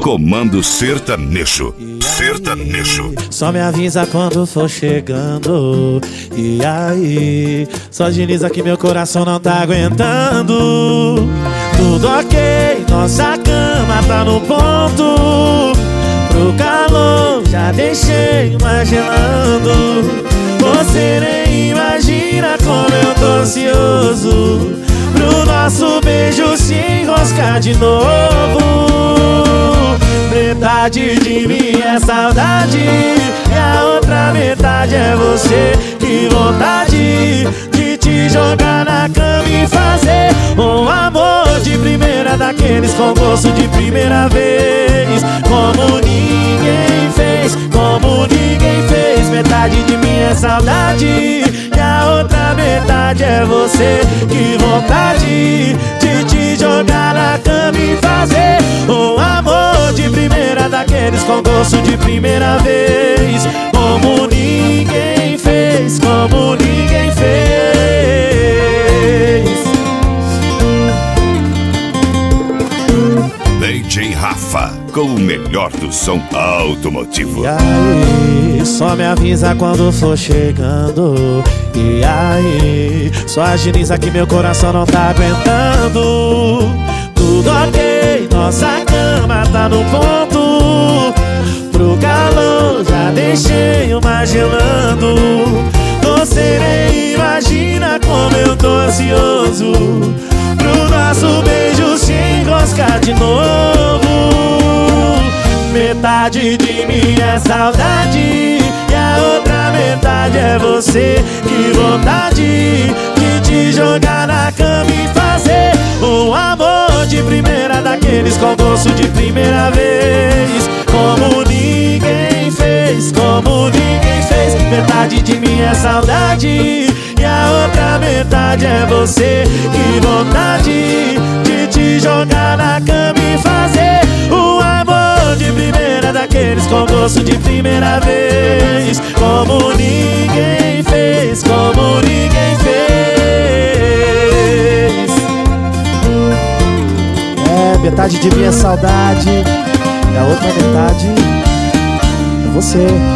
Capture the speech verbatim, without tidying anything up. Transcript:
Comando Sertanejo. Sertanejo. Só me avisa quando for chegando. E aí, só agiliza que meu coração não tá aguentando. Tudo ok, nossa cama tá no ponto. Pro calor já deixei uma gelando. Você nem imagina como eu tô ansioso pro nosso beijo se enroscar de novo. Metade de mim é saudade e a outra metade é você. Que vontade de te jogar na cama e fazer um amor de primeira, daqueles com gosto de primeira vez. Como ninguém fez, como ninguém fez. Metade de mim é saudade e a outra metade é você. Que vontade de te jogar na cama e fazer um amor de primeira, daqueles com gosto de primeira vez. Como ninguém fez, como ninguém fez. D J Rafa, com o melhor do som automotivo. E aí, só me avisa quando for chegando. E aí, só agiliza que meu coração não tá aguentando. Tudo ok, nossa cama tá no ponto. Pro calor já deixei uma gelando. Você nem imagina como eu tô ansioso pro nosso beijo se enroscar de novo. Metade de mim é saudade e a outra metade é você. Que vontade de te jogar na cama e fazer um amor de primeira, daqueles com gosto de primeira vez. Como ninguém fez, como ninguém fez. Metade de mim é saudade e a outra metade é você. Que vontade de te jogar na cama e fazer um amor de primeira, daqueles com gosto de primeira vez. Como ninguém fez, como ninguém fez. É, metade de mim é saudade e a outra metade é você.